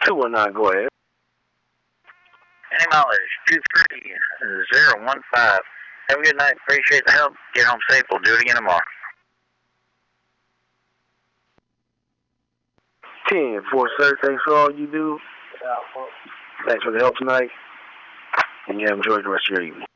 219, go ahead. Any mileage 23015. Have a good night. Appreciate the help. Get home safe. We'll do it again tomorrow. 10-4, sir. Thanks for all you do. Thanks for the help tonight. And yeah, enjoy the rest of your evening.